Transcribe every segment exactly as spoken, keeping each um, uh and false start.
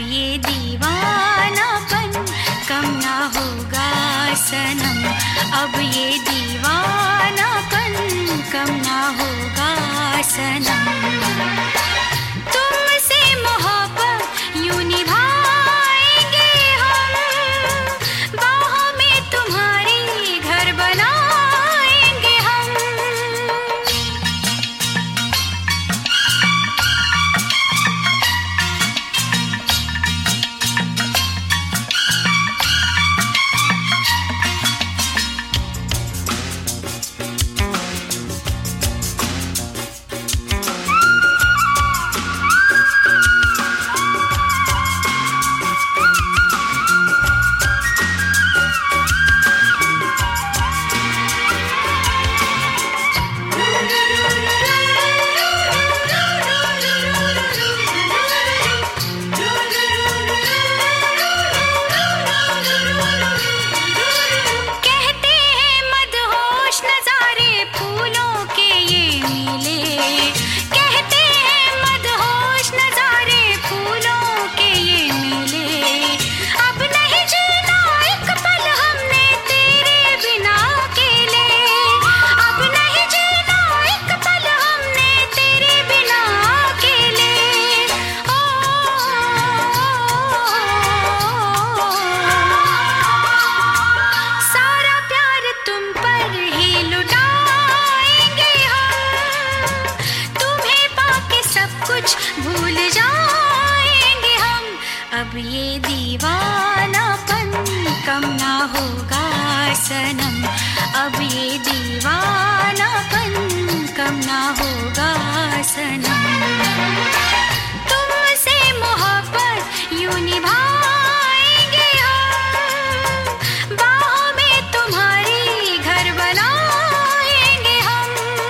ये दीवानापन कम ना होगा सनम, अब ये दीवानापन कम ना होगा सनम। तुमसे मोहब्बत यूं निभाएंगे हम, बाहों में तुम्हारी घर बनाएंगे हम। भूल जाएंगे हम, अब ये दीवानापन कम ना होगा सनम, अब ये दीवानापन कम ना होगा सनम। तुमसे मोहब्बत यूं निभाएंगे हम, बाहों में तुम्हारी घर बनाएंगे हम।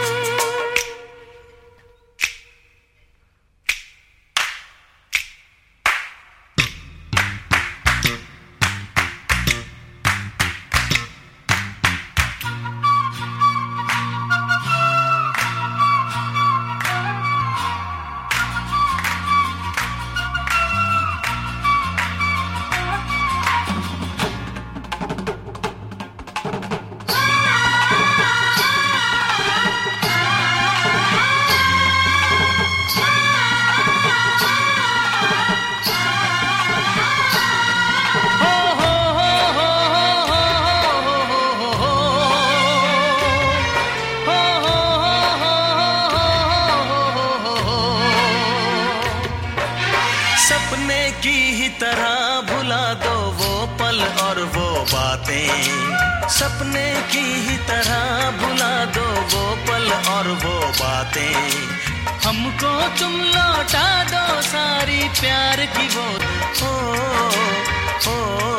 सपने की ही तरह भुला दो वो पल और वो बातें, सपने की ही तरह भुला दो वो पल और वो बातें। हमको तुम लौटा दो सारी प्यार की वो हो, हो।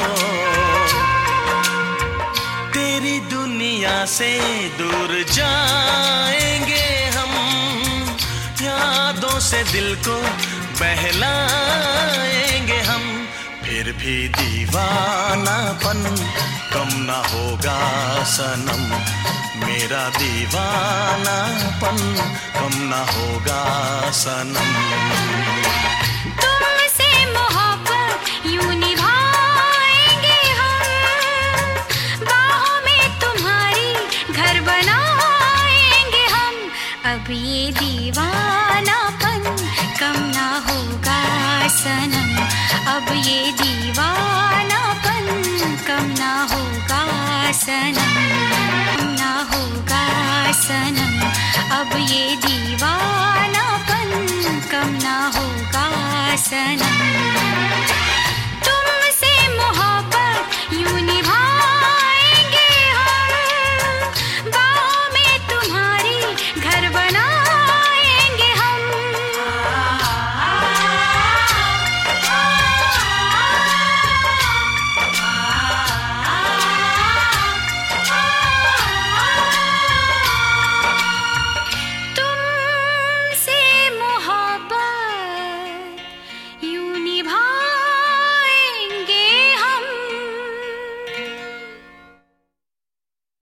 तेरी दुनिया से दूर जाएंगे हम, यादों से दिल को बहलाएंगे हम। फिर भी दीवानापन कम ना होगा सनम, मेरा दीवानापन कम ना होगा सनम। तुमसे मोहब्बत यूं निभाएंगे हम, बाहों में तुम्हारी घर बनाएंगे हम, अब ये दीवानापन कम ना होगा सनम, अब ये दीवानापन कम ना होगा सनम, कम ना होगा सनम, अब ये दीवानापन कम ना होगा सनम।